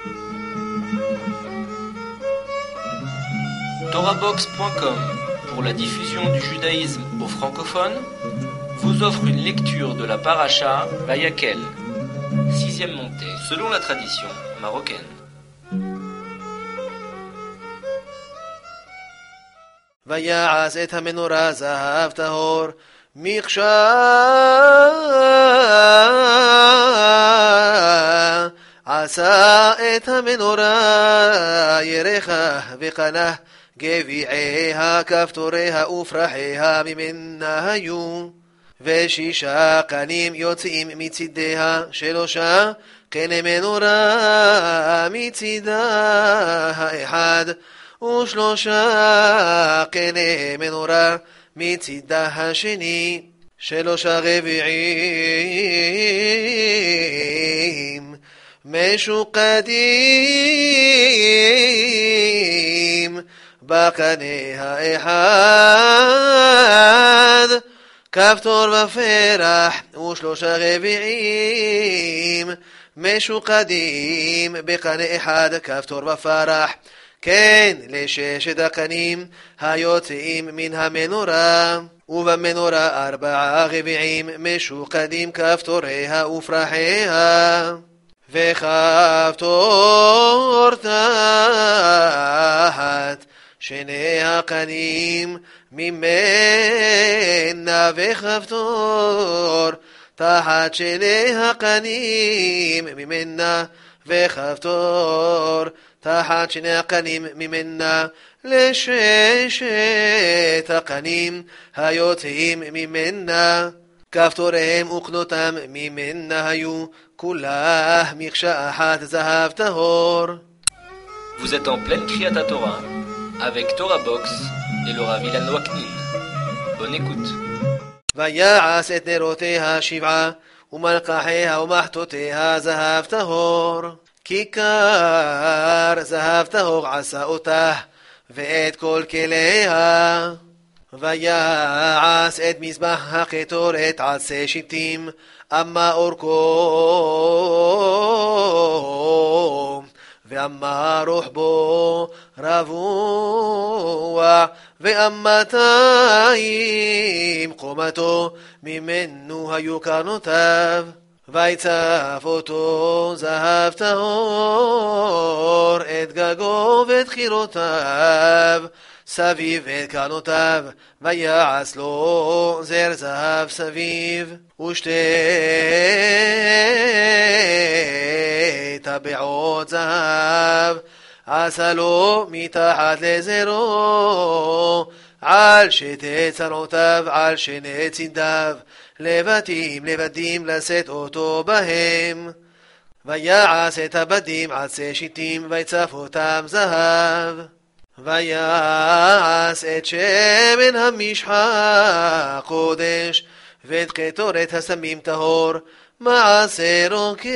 Torabox.com, pour la diffusion du judaïsme aux francophones, vous offre une lecture de la paracha Vayakel, 6e montée, selon la tradition marocaine. ויעש את המנורה זהב טהור מקשה עשה את המנורה ירחה וקנה גביעיה כפתוריה ופרחיה ממנה היו ושישה קנים יוצאים מצידיה שלושה קני מנורה מצידה האחד ושלושה קני מנורה מצידה השני שלושה רבעים משוקדים בקנה האחד כפתור ופרח ושלושה רבעים משוקדים בקנה אחד כפתור ופרח כן לששת הקנים היוצאים מן המנורה ובמנורה 4 רבעים משוקדים כפתוריה ופרחיה וכפתור תחת שני הקנים ממנה וכפתור תחת שני הקנים ממנה וכפתור תחת שני הקנים ממנה לששת הקנים היוצאים ממנה כפתוריהם וקנותם ממנה היו כולה מקשה אחת זהב טהור. Vous êtes en pleine Kriyat Torah avec Torabox et le Rav Ilan Waknin. Bonne écoute. ויעש את נרותיה 7 ומלקחיה ומחתותיה זהב טהור כיכר זהב טהור עשה אותה ואת כל כליה ויעש את מזבח הקטורת עצי שיטים אמה אורכו ואמה רוחבו רבוע ואמה 200 קומתו ממנו היו קרנותיו ויצף אותו זהב טהור את גגו ואת חירותיו סביב את קרנותיו ויעש לו זר זהב סביב ושתי טבעות זהב עשה לו מתחת לזרו על שתי צרעותיו על שני צידיו לבדים לשאת אותו בהם ויעש את הבדים עצי שיטים ויצף אותם זהב ויעש את שמן המשחה קודש ואת קטורת הסמים טהור מעשה רוקח.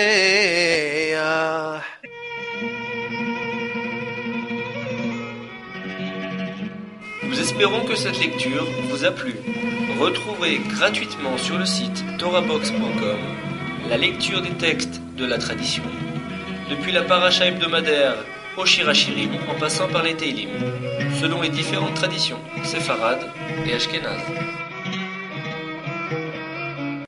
Nous espérons que cette lecture vous a plu. Retrouvez gratuitement sur le site torabox.com la lecture des textes de la tradition, depuis la paracha hebdomadaire au Shirachirim en passant par les Teilim, selon les différentes traditions séfarades et ashkénazes.